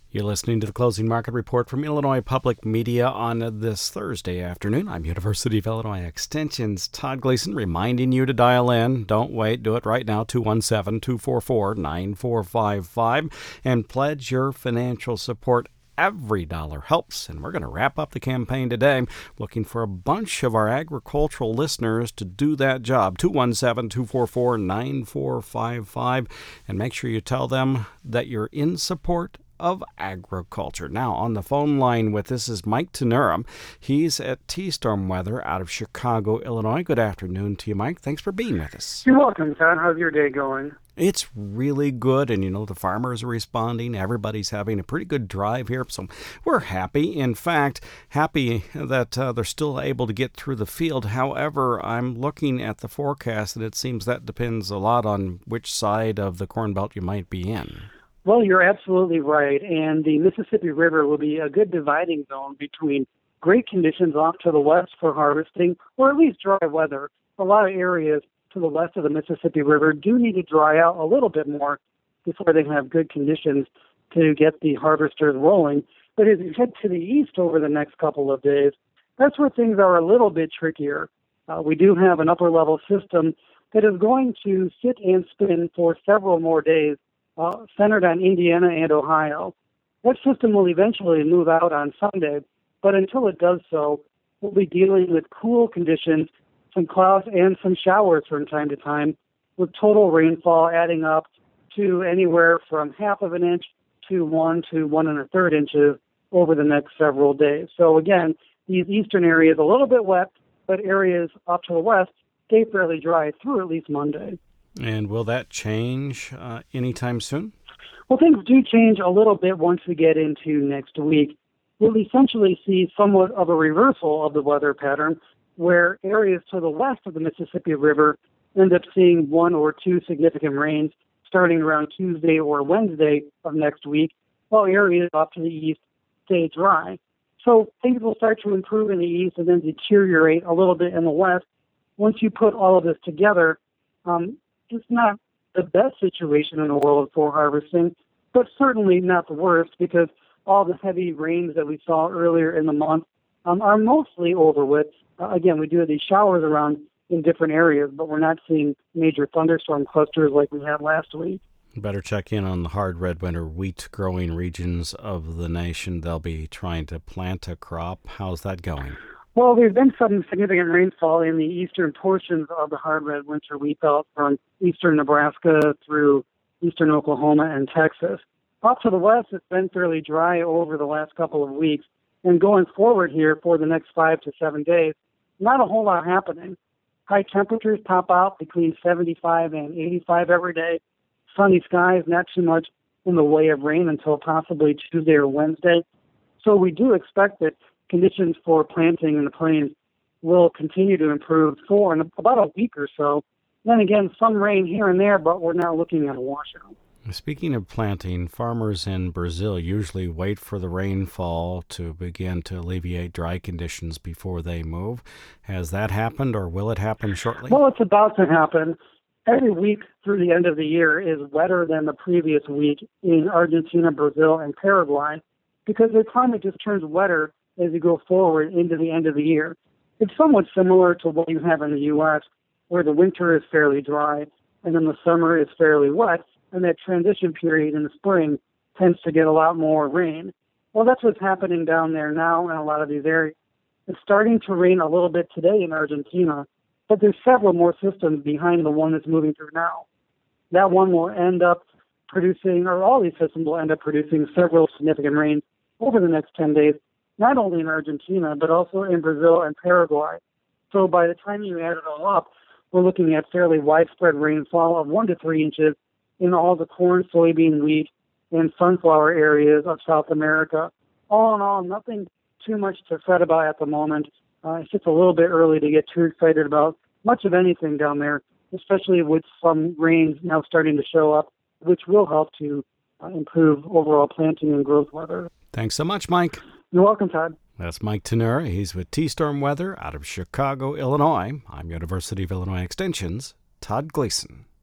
You're listening to the Closing Market Report from Illinois Public Media on this Thursday afternoon. I'm University of Illinois Extension's Todd Gleason, reminding you to dial in. Don't wait. Do it right now, 217-244-9455, and pledge your financial support. Every dollar helps, and we're going to wrap up the campaign today, looking for a bunch of our agricultural listeners to do that job. 217-244-9455, and make sure you tell them that you're in support of agriculture. Now, on the phone line with us is Mike Tenura. He's at T-Storm Weather out of Chicago, Illinois. Good afternoon to you, Mike. Thanks for being with us. You're welcome, Todd. How's your day going? It's really good, and the farmers are responding. Everybody's having a pretty good drive here, so we're happy. In fact, happy that they're still able to get through the field. However, I'm looking at the forecast, and it seems that depends a lot on which side of the Corn Belt you might be in. Well, you're absolutely right, and the Mississippi River will be a good dividing zone between great conditions off to the west for harvesting, or at least dry weather. A lot of areas to the west of the Mississippi River do need to dry out a little bit more before they have good conditions to get the harvesters rolling. But as you head to the east over the next couple of days, that's where things are a little bit trickier. We do have an upper-level system that is going to sit and spin for several more days, centered on Indiana and Ohio. That system will eventually move out on Sunday, but until it does so, we'll be dealing with cool conditions, some clouds and some showers from time to time, with total rainfall adding up to anywhere from half of an inch to 1 to 1 1/3 inches over the next several days. So again, these eastern areas a little bit wet, but areas up to the west stay fairly dry through at least Monday. And will that change anytime soon? Well, things do change a little bit once we get into next week. We'll essentially see somewhat of a reversal of the weather pattern, where areas to the west of the Mississippi River end up seeing 1 or 2 significant rains starting around Tuesday or Wednesday of next week, while areas off to the east stay dry. So things will start to improve in the east and then deteriorate a little bit in the west. Once you put all of this together, it's not the best situation in the world for harvesting, but certainly not the worst, because all the heavy rains that we saw earlier in the month are mostly over with. Again, we do have these showers around in different areas, but we're not seeing major thunderstorm clusters like we had last week. Better check in on the hard red winter wheat growing regions of the nation. They'll be trying to plant a crop. How's that going? Well, there's been some significant rainfall in the eastern portions of the hard red winter wheat belt from eastern Nebraska through eastern Oklahoma and Texas. Up to the west, it's been fairly dry over the last couple of weeks. And going forward here for the next 5 to 7 days, not a whole lot happening. High temperatures top out between 75 and 85 every day. Sunny skies, not too much in the way of rain until possibly Tuesday or Wednesday. So we do expect that conditions for planting in the plains will continue to improve for about a week or so. Then again, some rain here and there, but we're not looking at a washout. Speaking of planting, farmers in Brazil usually wait for the rainfall to begin to alleviate dry conditions before they move. Has that happened, or will it happen shortly? Well, it's about to happen. Every week through the end of the year is wetter than the previous week in Argentina, Brazil, and Paraguay, because the climate just turns wetter as you go forward into the end of the year. It's somewhat similar to what you have in the U.S., where the winter is fairly dry, and then the summer is fairly wet, and that transition period in the spring tends to get a lot more rain. Well, that's what's happening down there now in a lot of these areas. It's starting to rain a little bit today in Argentina, but there's several more systems behind the one that's moving through now. That one will end up producing, or all these systems will end up producing several significant rains over the next 10 days, not only in Argentina, but also in Brazil and Paraguay. So by the time you add it all up, we're looking at fairly widespread rainfall of 1 to 3 inches in all the corn, soybean, wheat, and sunflower areas of South America. All in all, nothing too much to fret about at the moment. It's just a little bit early to get too excited about much of anything down there, especially with some rains now starting to show up, which will help to improve overall planting and growth weather. Thanks so much, Mike. You're welcome, Todd. That's Mike Tenura. He's with T-Storm Weather out of Chicago, Illinois. I'm University of Illinois Extension's Todd Gleason.